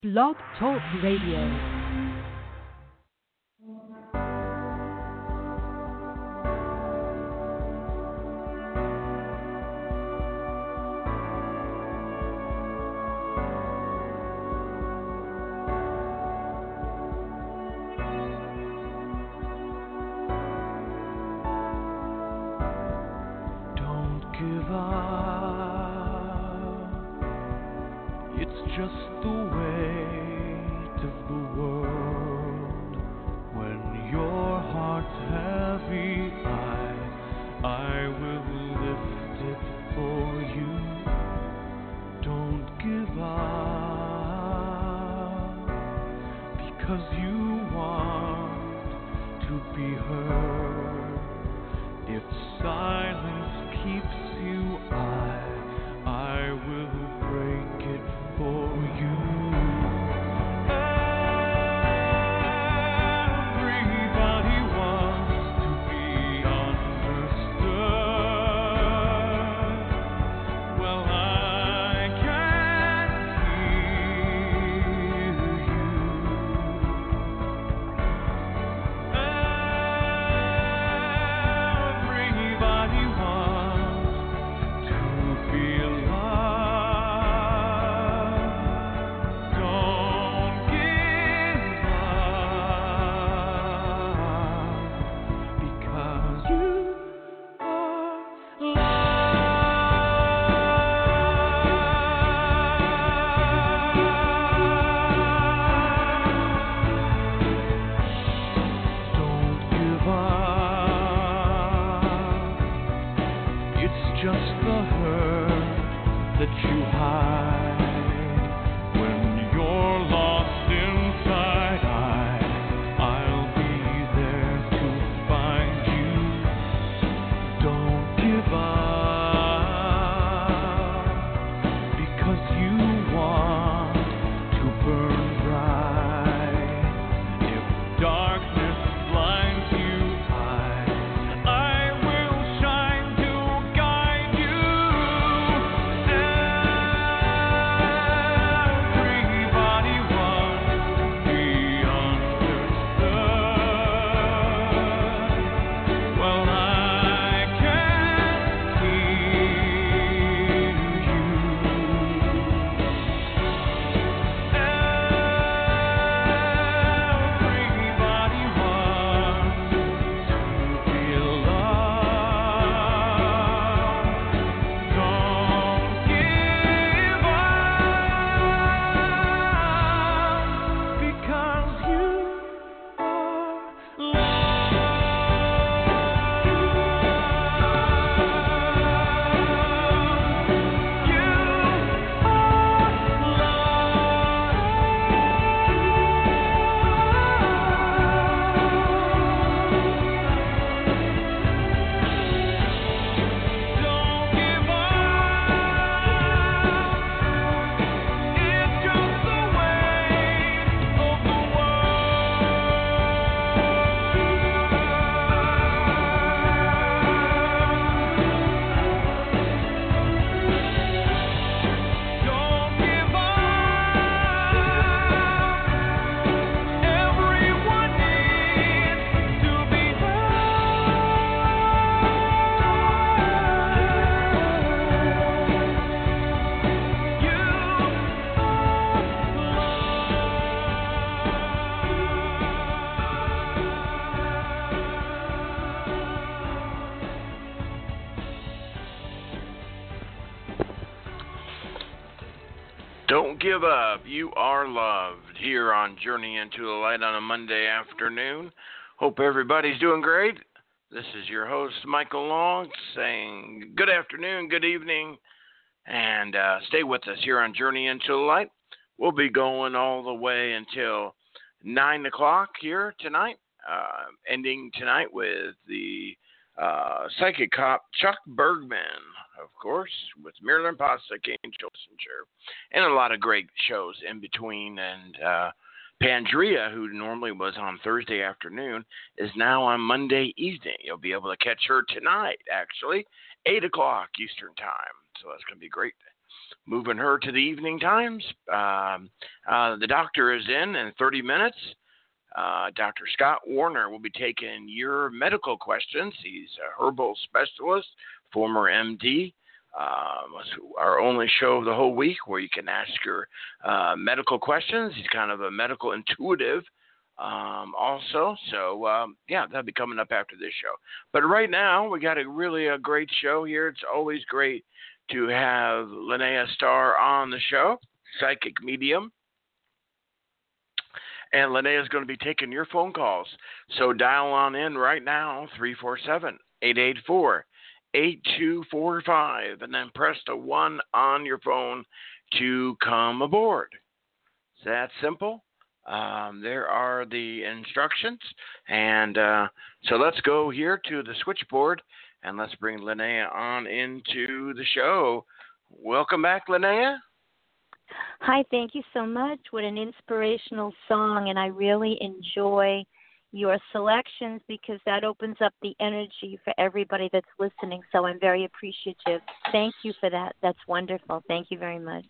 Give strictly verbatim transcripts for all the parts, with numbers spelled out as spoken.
Blog Talk Radio. Don't give up. You are loved here on Journey into the Light on a Monday afternoon. Hope everybody's doing great. This is your host, Michael Long, saying good afternoon, good evening, and uh, stay with us here on Journey into the Light. We'll be going all the way until nine o'clock here tonight, uh, ending tonight with the uh, psychic cop Chuck Bergman, of course, with Marilyn Postic, Angel Messenger, and a lot of great shows in between. And uh, Pandrea, who normally was on Thursday afternoon, is now on Monday evening. You'll be able to catch her tonight, actually, eight o'clock Eastern Time. So that's going to be great. moving her to the evening times. Um, uh, the doctor is in in thirty minutes. Uh, Doctor Scott Warner will be taking your medical questions. He's a herbal specialist, former M D. Um, it's our only show of the whole week where you can ask your uh, medical questions. He's kind of a medical intuitive um, also. So, um, yeah, that'll be coming up after this show. But right now, we got a really a great show here. It's always great to have Linnea Starr on the show, psychic medium. And Linnea is going to be taking your phone calls. So dial on in right now, three four seven, eight eight four, eight two four five, and then press the one on your phone to come aboard. It's that simple. Um, there are the instructions. And uh, so let's go here to the switchboard, and let's bring Linnea on into the show. Welcome back, Linnea. Hi, thank you so much. What an inspirational song, and I really enjoy your selections because that opens up the energy for everybody that's listening, so I'm very appreciative. Thank you for that. That's wonderful. Thank you very much.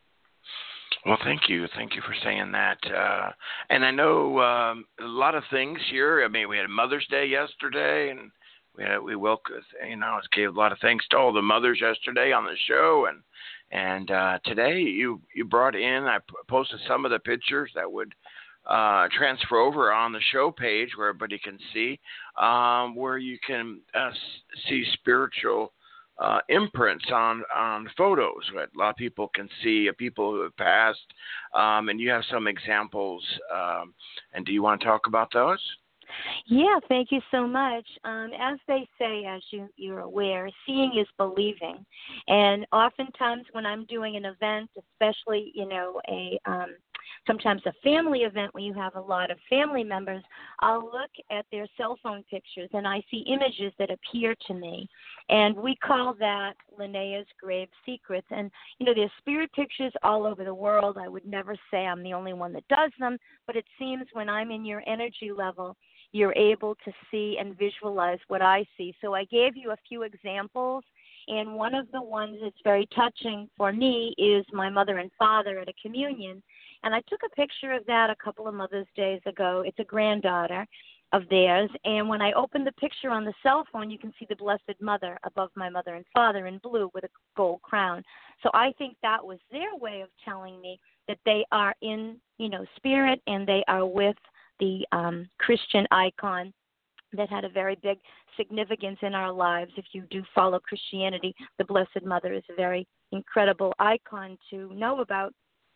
Well, thank you. Thank you for saying that. Uh, and I know um, a lot of things here. I mean, we had Mother's Day yesterday, and we had, we welcome, you know, gave a lot of thanks to all the mothers yesterday on the show, and And uh, today you, you brought in, I posted some of the pictures that would uh, transfer over on the show page where everybody can see, um, where you can uh, see spiritual uh, imprints on, on photos. Right? A lot of people can see uh, people who have passed, um, and you have some examples. Um, and do you want to talk about those? Yeah, thank you so much. Um, as they say, as you, you're aware, seeing is believing. And oftentimes when I'm doing an event, especially, you know, a um, sometimes a family event where you have a lot of family members, I'll look at their cell phone pictures and I see images that appear to me. And we call that Linnea's Grave Secrets. And, you know, there's spirit pictures all over the world. I would never say I'm the only one that does them, but it seems when I'm in your energy level, you're able to see and visualize what I see. So I gave you a few examples, and one of the ones that's very touching for me is my mother and father at a communion. And I took a picture of that a couple of Mother's Days ago. It's a granddaughter of theirs. And when I opened the picture on the cell phone, you can see the Blessed Mother above my mother and father in blue with a gold crown. So I think that was their way of telling me that they are in, you know, spirit, and they are with the um, Christian icon that had a very big significance in our lives. If you do follow Christianity, the Blessed Mother is a very incredible icon to know about.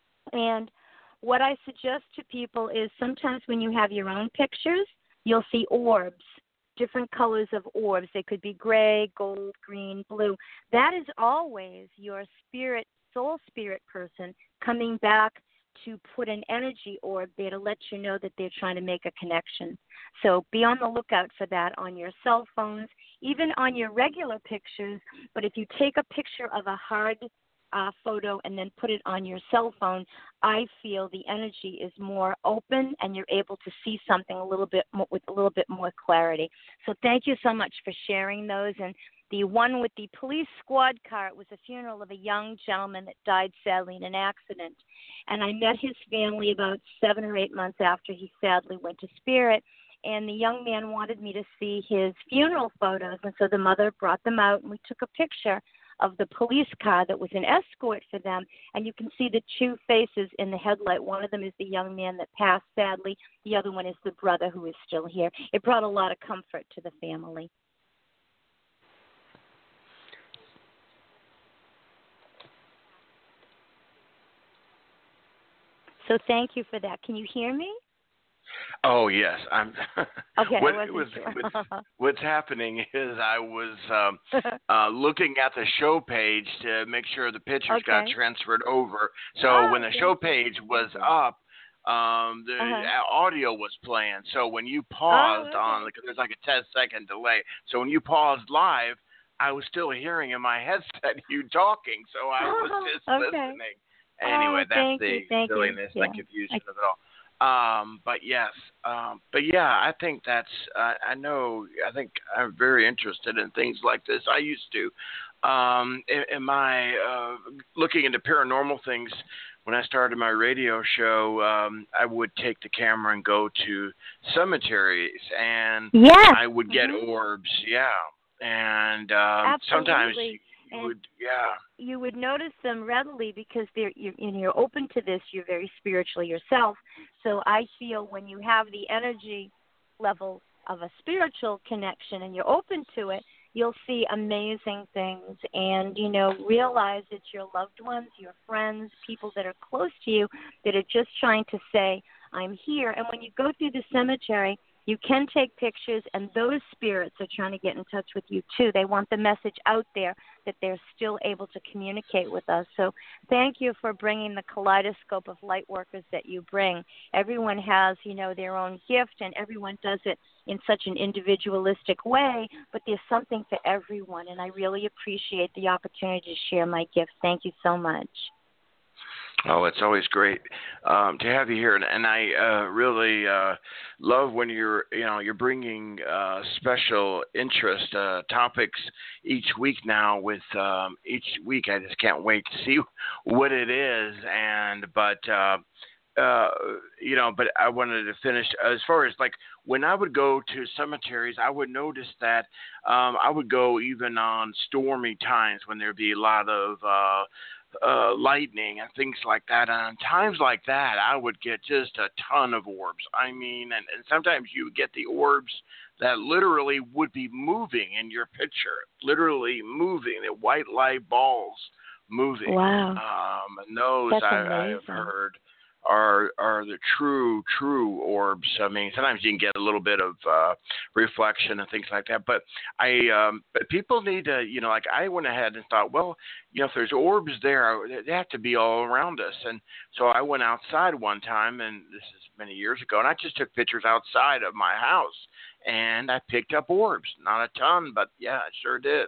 And what I suggest to people is sometimes when you have your own pictures, you'll see orbs, different colors of orbs. They could be gray, gold, green, blue. That is always your spirit, soul spirit person coming back to put an energy orb there to let you know that they're trying to make a connection. So be on the lookout for that on your cell phones, even on your regular pictures. But if you take a picture of a hard uh, photo and then put it on your cell phone, I feel the energy is more open and you're able to see something a little bit more, with a little bit more clarity. So thank you so much for sharing those. And the one with the police squad car, it was a funeral of a young gentleman that died sadly in an accident. And I met his family about seven or eight months after he sadly went to spirit. And the young man wanted me to see his funeral photos. And so the mother brought them out, and we took a picture of the police car that was an escort for them. And you can see the two faces in the headlight. One of them is the young man that passed sadly. The other one is the brother who is still here. It brought a lot of comfort to the family. So thank you for that. Can you hear me? Oh yes, I'm. Okay, what, I wasn't was, sure. what's, what's happening is I was um, uh, looking at the show page to make sure the pictures Okay. got transferred over. So Oh, when the show page was up, um, the Uh-huh. audio was playing. So when you paused Oh, okay. on, because there's like a ten second delay. So when you paused live, I was still hearing in my headset you talking. So I was just Okay. listening. Anyway, Oh, that's thank the you, thank you. silliness Yeah. and confusion of it all. Um, but yes, um, but yeah, I think that's, uh, I know, I think I'm very interested in things like this. I used to, um, in, in my uh, looking into paranormal things, when I started my radio show, um, I would take the camera and go to cemeteries, and Yes. I would get mm-hmm. orbs. Yeah, and um, sometimes you and would, yeah. You would notice them readily because they're you're, and you're open to this. You're very spiritual yourself, so I feel when you have the energy level of a spiritual connection and you're open to it, you'll see amazing things, and, you know, realize it's your loved ones, your friends, people that are close to you that are just trying to say, I'm here. And when you go through the cemetery, you can take pictures, and those spirits are trying to get in touch with you, too. They want the message out there that they're still able to communicate with us. So thank you for bringing the kaleidoscope of light workers that you bring. Everyone has, you know, their own gift, and everyone does it in such an individualistic way, but there's something for everyone, and I really appreciate the opportunity to share my gifts. Thank you so much. Oh, it's always great um, to have you here, and, and I uh, really uh, love when you're, you know, you're bringing uh, special interest uh, topics each week now. With um, each week, I just can't wait to see what it is. And but uh, uh, you know, but I wanted to finish as far as like when I would go to cemeteries, I would notice that um, I would go even on stormy times when there'd be a lot of uh, Uh, lightning and things like that. And on times like that, I would get just a ton of orbs. I mean, and, and sometimes you would get the orbs that literally would be moving in your picture, literally moving, the white light balls moving. Wow. Um, and those That's I, I have amazing. heard are are the true, true orbs. I mean, sometimes you can get a little bit of uh, reflection and things like that. But I, um, but people need to, you know, like I went ahead and thought, well, you know, if there's orbs there, they have to be all around us. And so I went outside one time, and this is many years ago, and I just took pictures outside of my house, and I picked up orbs. Not a ton, but yeah, I sure did.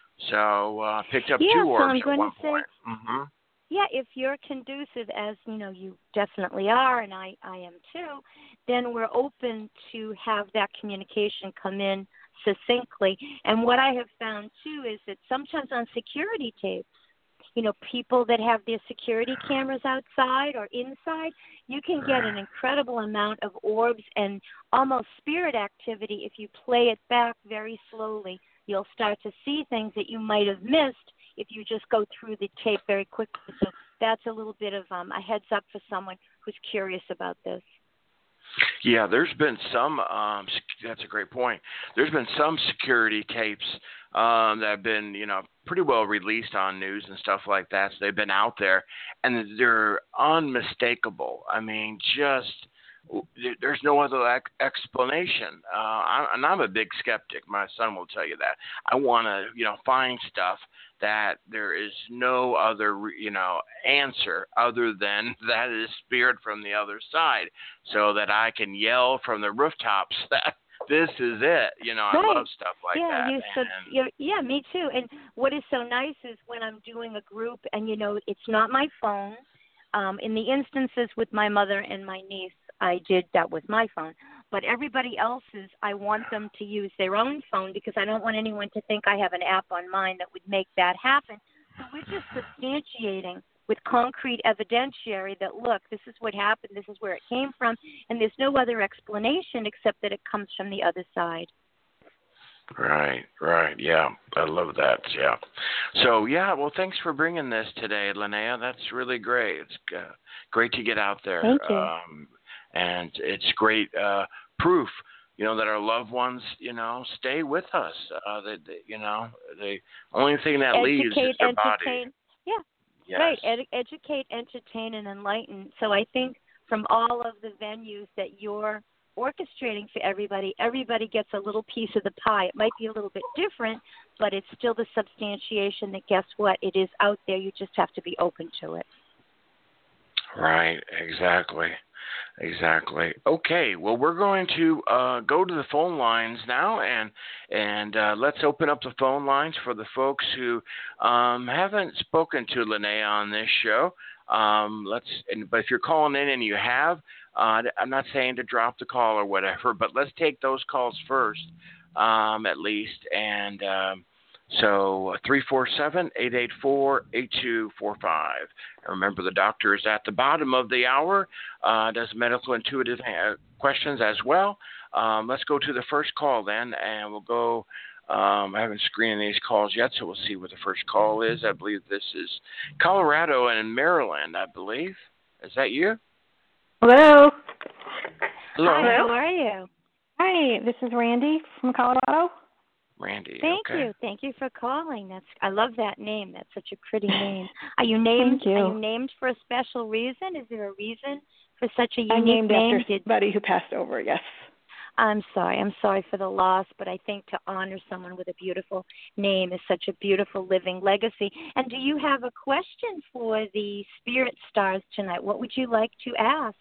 So I uh, picked up yeah, two so orbs I'm going at one to say, point. Mm-hmm. Yeah, if you're conducive, as you know, you definitely are, and I, I am too, then we're open to have that communication come in succinctly. And what I have found too is that sometimes on security tapes, you know, people that have their security cameras outside or inside, you can get an incredible amount of orbs and almost spirit activity if you play it back very slowly. You'll start to see things that you might have missed if you just go through the tape very quickly. So that's a little bit of um, a heads up for someone who's curious about this. Yeah, there's been some, um, that's a great point. There's been some security tapes um, that have been, you know, pretty well released on news and stuff like that. So they've been out there, and they're unmistakable. I mean, just there's no other explanation. Uh, and I'm a big skeptic. My son will tell you that. I want to, you know, find stuff that there is no other, you know, answer other than that is spirit from the other side, so that I can yell from the rooftops that this is it. You know, right. I love stuff like yeah, that. You, so, you're, yeah, me too. And what is so nice is when I'm doing a group and, you know, it's not my phone. Um, in the instances with my mother and my niece, I did that with my phone. But everybody else's, I want them to use their own phone because I don't want anyone to think I have an app on mine that would make that happen. So we're just substantiating with concrete evidentiary that, look, this is what happened, this is where it came from, and there's no other explanation except that it comes from the other side. Right, right, yeah, I love that, yeah. So, yeah, well, thanks for bringing this today, Linnea. That's really great. It's uh, great to get out there. Thank you. Um, and it's great uh, proof, you know, that our loved ones, you know, stay with us. Uh, that, that you know, the only thing that Educate, leaves is their entertain. body. Yeah, yes. right. Ed- educate, entertain, and enlighten. So I think from all of the venues that you're orchestrating for everybody, everybody gets a little piece of the pie. It might be a little bit different, but it's still the substantiation that, guess what, it is out there. You just have to be open to it. Right, exactly. Exactly. Okay, well, we're going to uh, go to the phone lines now, and and uh, let's open up the phone lines for the folks who um, haven't spoken to Linnea on this show. Um, let's, and, but if you're calling in and you have, uh, I'm not saying to drop the call or whatever, but let's take those calls first, um, at least, and um, So three four seven, eight eight four, eight two four five. And remember, the doctor is at the bottom of the hour, uh, does medical intuitive questions as well. Um, let's go to the first call then, and we'll go. Um, I haven't screened these calls yet, so we'll see what the first call is. I believe this is Colorado and Maryland, I believe. Is that you? Hello. Hello. Hi, how are you? Hi, this is Randy from Colorado. Randy. Thank okay. you. Thank you for calling. That's I love that name. That's such a pretty name. Are you named Thank you. Are you named for a special reason? Is there a reason for such a unique I'm named name? after Did, somebody who passed over, yes. I'm sorry. I'm sorry for the loss, but I think to honor someone with a beautiful name is such a beautiful living legacy. And do you have a question for the Spirit Stars tonight? What would you like to ask?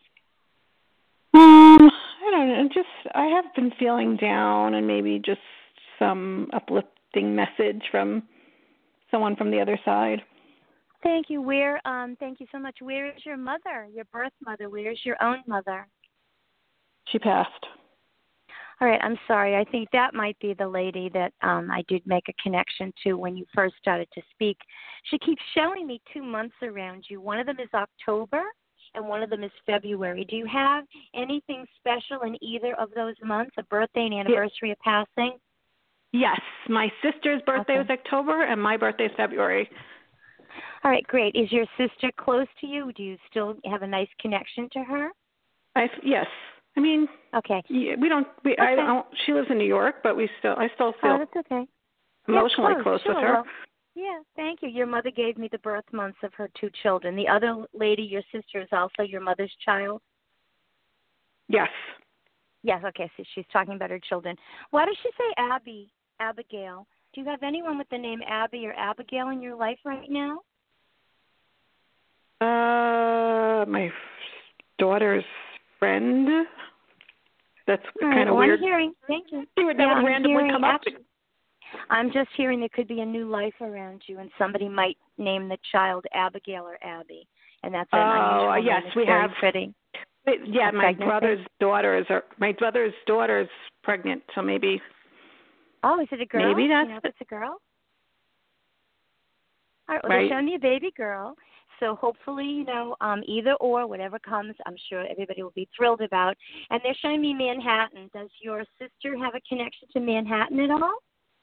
Um, I don't know. Just I have been feeling down, and maybe just some uplifting message from someone from the other side. Thank you. Where? Um, thank you so much. Where is your mother? Your birth mother? Where is your own mother? She passed. All right, I'm sorry. I think that might be the lady that um, I did make a connection to when you first started to speak. She keeps showing me two months around you. One of them is October, and one of them is February. Do you have anything special in either of those months, a birthday, an anniversary, a passing? Yes. My sister's birthday Okay. was October, and my birthday is February. All right, great. Is your sister close to you? Do you still have a nice connection to her? I, yes. I mean, Okay. yeah, we don't. We, okay. I don't. She lives in New York, but we still. I still feel Oh, that's okay. emotionally yeah, close sure. with her. Well, yeah, thank you. Your mother gave me the birth months of her two children. The other lady, your sister, is also your mother's child? Yes. Yes, okay, so she's talking about her children. Why does she say Abby, Abigail? Do you have anyone with the name Abby or Abigail in your life right now? Uh, my daughter's friend. That's All right, kind of well, weird. I'm hearing, thank you. That would yeah, randomly hearing, come up. actually, I'm just hearing there could be a new life around you, and somebody might name the child Abigail or Abby, and that's an Oh, unusual yes, name. It's we very have. pretty. Yeah, A my pregnancy? brother's daughters are. My brother's daughter's pregnant, so maybe. Oh, is it a girl? Maybe that's you know if it's a girl? All right, well, right. they're showing me a baby girl. So hopefully, you know, um, either or, whatever comes, I'm sure everybody will be thrilled about. And they're showing me Manhattan. Does your sister have a connection to Manhattan at all?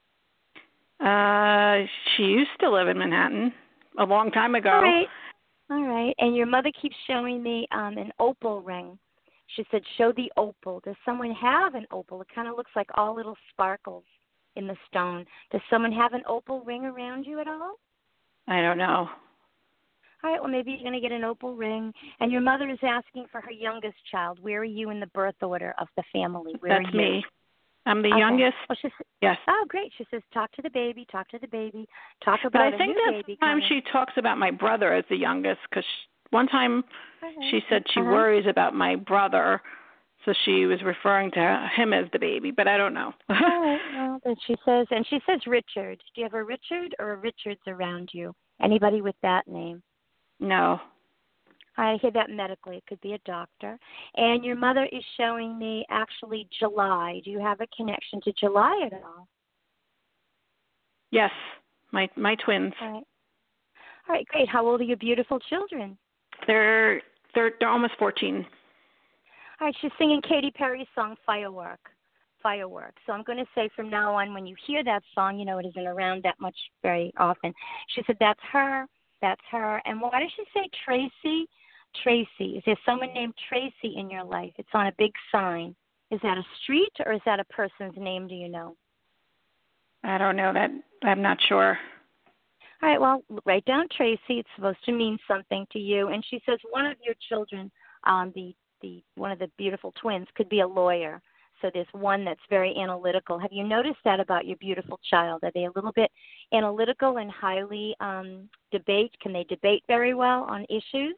Uh, she used to live in Manhattan a long time ago. All right. All right. And your mother keeps showing me um, an opal ring. She said, show the opal. Does someone have an opal? It kind of looks like all little sparkles in the stone. Does someone have an opal ring around you at all? I don't know. All right, well, maybe you're going to get an opal ring. And your mother is asking for her youngest child. Where are you in the birth order of the family? Where That's are you? me. I'm the Okay. youngest. Well, she said, yes. oh, great. She says, talk to the baby, talk to the baby, talk about But I a think new that baby sometimes coming. she talks about my brother as the youngest because one time Okay. she said she uh-huh. worries about my brother, so she was referring to him as the baby, but I don't know. All right, well, then she says, and she says Richard. Do you have a Richard or a Richards around you? Anybody with that name? No. I hear that medically. It could be a doctor. And your mother is showing me actually July. Do you have a connection to July at all? Yes, my my twins. All right. All right, great. How old are your beautiful children? They're they're they're almost fourteen. All right, she's singing Katy Perry's song Firework. Firework. So I'm going to say from now on, when you hear that song, you know it isn't around that much very often. She said, that's her, that's her. And why does she say Tracy? Tracy. Is there someone named Tracy in your life? It's on a big sign. Is that a street or is that a person's name, do you know? I don't know that. I'm not sure. All right, well, write down Tracy. It's supposed to mean something to you. And she says one of your children, um, the, the one of the beautiful twins, could be a lawyer. So there's one that's very analytical. Have you noticed that about your beautiful child? Are they a little bit analytical and highly um, debate? Can they debate very well on issues?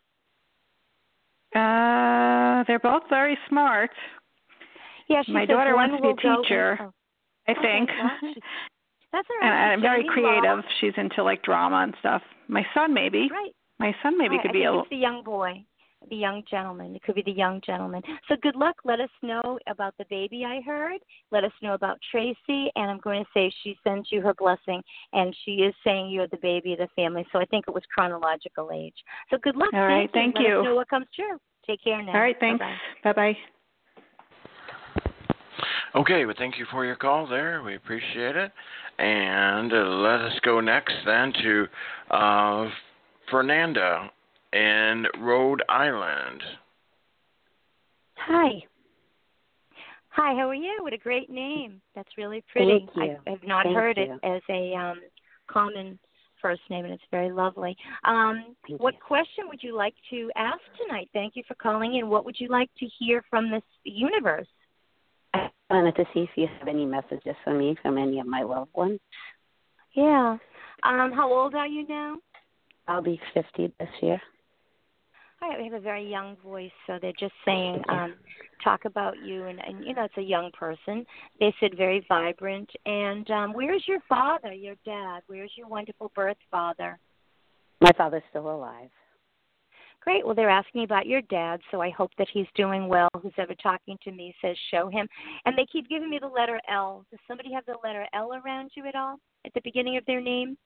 Uh, they're both very smart. Yeah, she My says daughter one wants to be will a go teacher, in, oh. I Okay, think. well, she's- that's all and right. I'm She's very showing me creative. law. She's into like drama and stuff. My son maybe. Right. My son maybe All right, could I be think a. it's the young boy. The young gentleman. It could be the young gentleman. So good luck. Let us know about the baby I heard. Let us know about Tracy. And I'm going to say she sends you her blessing. And she is saying you're the baby of the family. So I think it was chronological age. So good luck. All right. Thank, Thank you. you. Let us know what comes true. Take care now. All right. Thanks. Bye-bye. Bye-bye. Okay, well, thank you for your call there. We appreciate it. And uh, let us go next then to uh, Fernanda in Rhode Island. Hi. Hi, how are you? What a great name. That's really pretty. Thank you. I have not Thank heard you. it as a um, common first name, and it's very lovely. Um, Thank what you. question would you like to ask tonight? Thank you for calling in. What would you like to hear from this universe? I wanted to see if you have any messages for me from any of my loved ones. Yeah. Um, how old are you now? I'll be fifty this year. All right, we have a very young voice, so they're just saying, um, talk about you, and, and, you know, it's a young person. They said very vibrant. And um, where's your father, your dad? Where's your wonderful birth father? My father's still alive. Great. Well, they're asking about your dad, so I hope that he's doing well. Who's ever talking to me says show him. And they keep giving me the letter L. Does somebody have the letter L around you at all at the beginning of their name?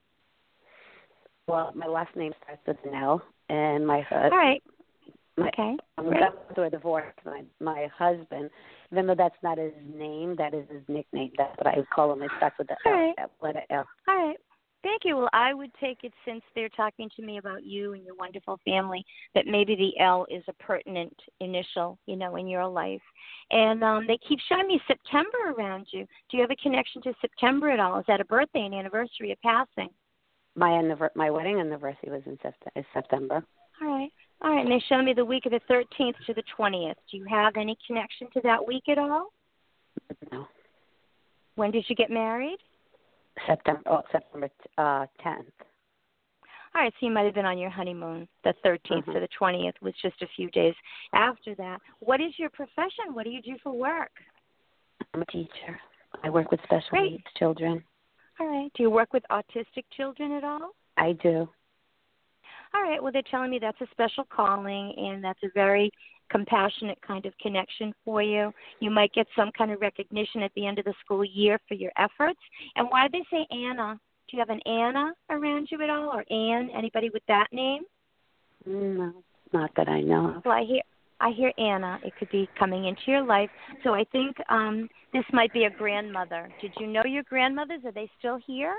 Well, my last name starts with an L, and my husband. All right. My, Okay. I'm Great. going through a divorce. My my husband, even though that's not his name, that is his nickname. That's what I would call him. It starts with the All L, right. that letter L. All right. Thank you. Well, I would take it, since they're talking to me about you and your wonderful family, that maybe the L is a pertinent initial, you know, in your life. And um, they keep showing me September around you. Do you have a connection to September at all? Is that a birthday, an anniversary, a passing? My anniver- my wedding anniversary was in sept- is September. All right. All right. And they show me the week of the thirteenth to the twentieth. Do you have any connection to that week at all? No. When did you get married? September. Oh, September uh, tenth. All right, so you might have been on your honeymoon. The thirteenth Mhm. to the twentieth was just a few days after that. What is your profession? What do you do for work? I'm a teacher. I work with special Great. needs children. All right. Do you work with autistic children at all? I do. All right. Well, they're telling me that's a special calling, and that's a very compassionate kind of connection for you. You might get some kind of recognition at the end of the school year for your efforts. And why do they say Anna? Do you have an Anna around you at all, or Ann? Anybody with that name? No, not that I know of. Well, I hear I hear Anna. It could be coming into your life. So I think um, this might be a grandmother. Did you know your grandmothers? Are they still here?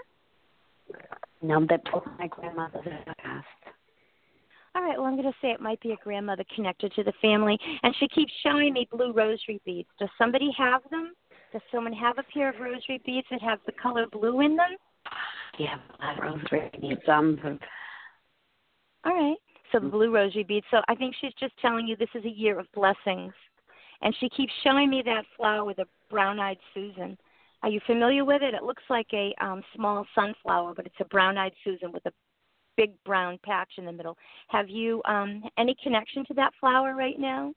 No, that both my grandmothers have passed. All right, well, I'm going to say it might be a grandmother connected to the family. And she keeps showing me blue rosary beads. Does somebody have them? Does someone have a pair of rosary beads that have the color blue in them? Yeah, I rosary beads. Um, All right, so the blue rosary beads. So I think she's just telling you this is a year of blessings. And she keeps showing me that flower, the brown-eyed Susan. Are you familiar with it? It looks like a um, small sunflower, but it's a brown-eyed Susan with a big brown patch in the middle. Have you um, any connection to that flower right now?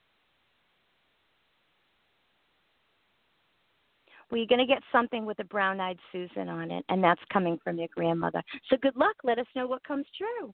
Well, you're going to get something with a brown-eyed Susan on it, and that's coming from your grandmother. So good luck. Let us know what comes true.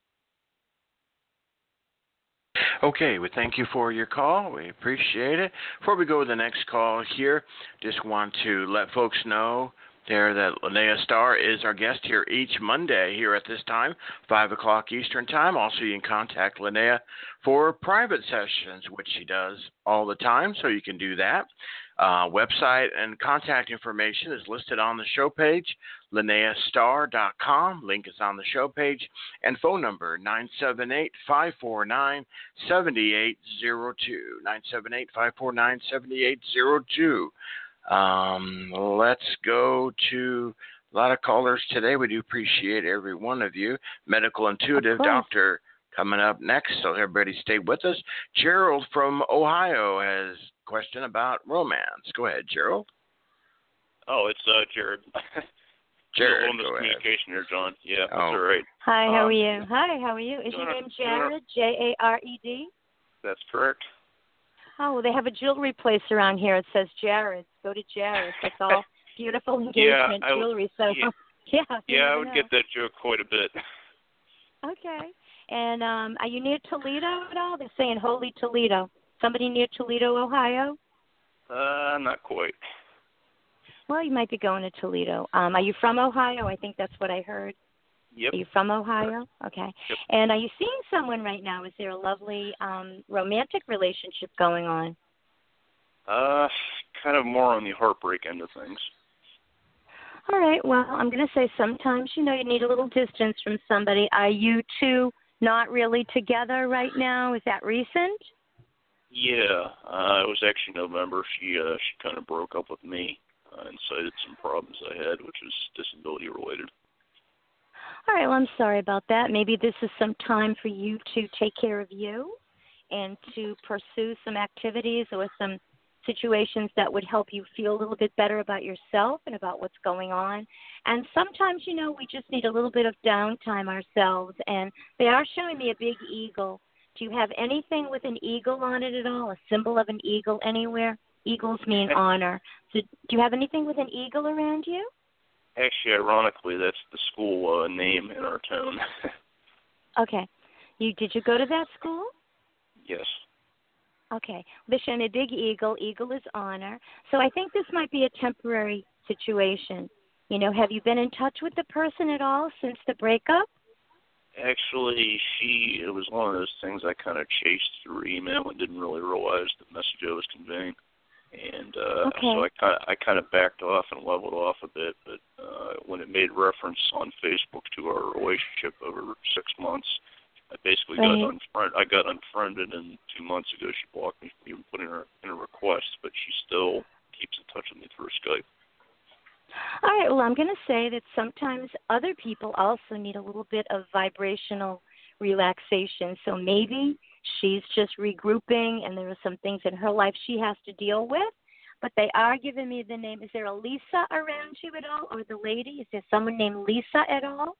Okay, we thank you for your call. We appreciate it. Before we go to the next call here, just want to let folks know there that Linnea Starr is our guest here each Monday here at this time, five o'clock Eastern Time. Also, you can contact Linnea for private sessions, which she does all the time, so you can do that. Uh, website and contact information is listed on the show page, linnea starr dot com. Link is on the show page. And phone number, nine seven eight, five four nine, seven eight zero two, nine seven eight, five four nine, seven eight zero two. Um, let's go to a lot of callers today. We do appreciate every one of you. Medical Intuitive Doctor coming up next, so everybody stay with us. Gerald from Ohio has a question about romance. Go ahead, Gerald. Oh, it's uh, Jared. Jared, a little go ahead. miscommunication here, John. Yeah, Oh. that's all right. Hi, how Um, are you? Hi, how are you? Is your doing name a- doing a- Jared, J A R E D? That's correct. Oh, well, they have a jewelry place around here. It says Jared. Go to Jared. It's all beautiful engagement I- jewelry. So, yeah. yeah. you Yeah, I never would know. get that joke quite a bit. Okay. And um, are you near Toledo at all? They're saying Holy Toledo. Somebody near Toledo, Ohio? Uh, not quite. Well, you might be going to Toledo. Um, are you from Ohio? I think that's what I heard. Yep. Are you from Ohio? Okay. Yep. And are you seeing someone right now? Is there a lovely um, romantic relationship going on? Uh, kind of more on the heartbreak end of things. All right. Well, I'm going to say sometimes, you know, you need a little distance from somebody. Are you two not really together right now? Is that recent? Yeah, uh, it was actually November. She uh, she kind of broke up with me uh, and cited some problems I had, which was disability related. All right. Well, I'm sorry about that. Maybe this is some time for you to take care of you and to pursue some activities or some situations that would help you feel a little bit better about yourself and about what's going on. And sometimes, you know, we just need a little bit of downtime ourselves. And they are showing me a big eagle. Do you have anything with an eagle on it at all, a symbol of an eagle anywhere? Eagles mean honor. So do you have anything with an eagle around you? Actually, ironically, that's the school uh, name in our town. Okay. You did you go to that school? Yes. Okay. They're showing a big eagle. Eagle is honor. So I think this might be a temporary situation. You know, have you been in touch with the person at all since the breakup? Actually, she, it was one of those things I kind of chased through email and didn't really realize the message I was conveying. And uh, okay. so I kind of I kind of backed off and leveled off a bit. But uh, when it made reference on Facebook to our relationship over six months, I basically right. got unfriend. I got unfriended, and two months ago she blocked me from even putting her in a request. But she still keeps in touch with me through Skype. All right. Well, I'm going to say that sometimes other people also need a little bit of vibrational relaxation. So maybe she's just regrouping, and there are some things in her life she has to deal with. But they are giving me the name. Is there a Lisa around you at all, or the lady? Is there someone named Lisa at all?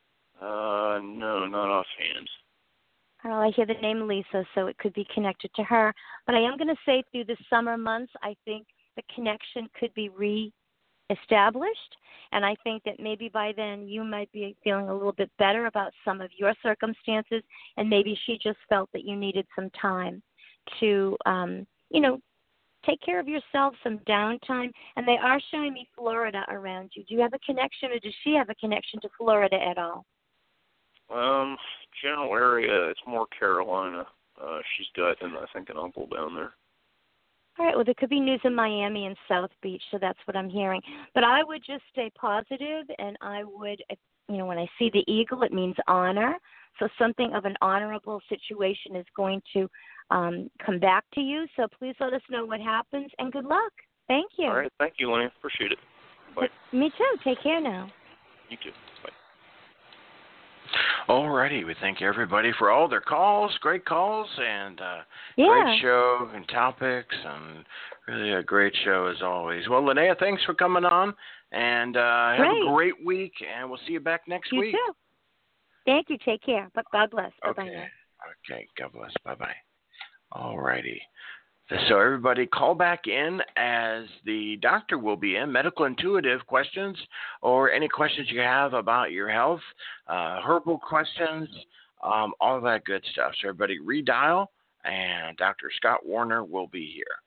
Uh, no, not offhand. Well, I hear the name Lisa, so it could be connected to her. But I am going to say through the summer months, I think the connection could be re-established. And I think that maybe by then you might be feeling a little bit better about some of your circumstances, and maybe she just felt that you needed some time to, um, you know, take care of yourself, some downtime. And they are showing me Florida around you. Do you have a connection, or does she have a connection to Florida at all? Um, general area, it's more Carolina. Uh, she's got, and I think, an uncle down there. All right, well, there could be news in Miami and South Beach, so that's what I'm hearing. But I would just stay positive, and I would, you know, when I see the eagle, it means honor. So something of an honorable situation is going to um, come back to you. So please let us know what happens, and good luck. Thank you. All right, thank you, Lenny. Appreciate it. Bye. Me too. Take care now. You too. Bye. All righty. We thank everybody for all their calls, great calls, and uh, yeah. great show and topics, and really a great show as always. Well, Linnea, thanks for coming on, and uh, have a great week, and we'll see you back next you week. You too. Thank you. Take care. But God bless. Bye-bye. Okay. Okay. God bless. Bye-bye. All righty. So everybody call back in, as the doctor will be in. Medical intuitive questions, or any questions you have about your health, uh, herbal questions, um, all that good stuff. So everybody redial, and Doctor Scott Warner will be here.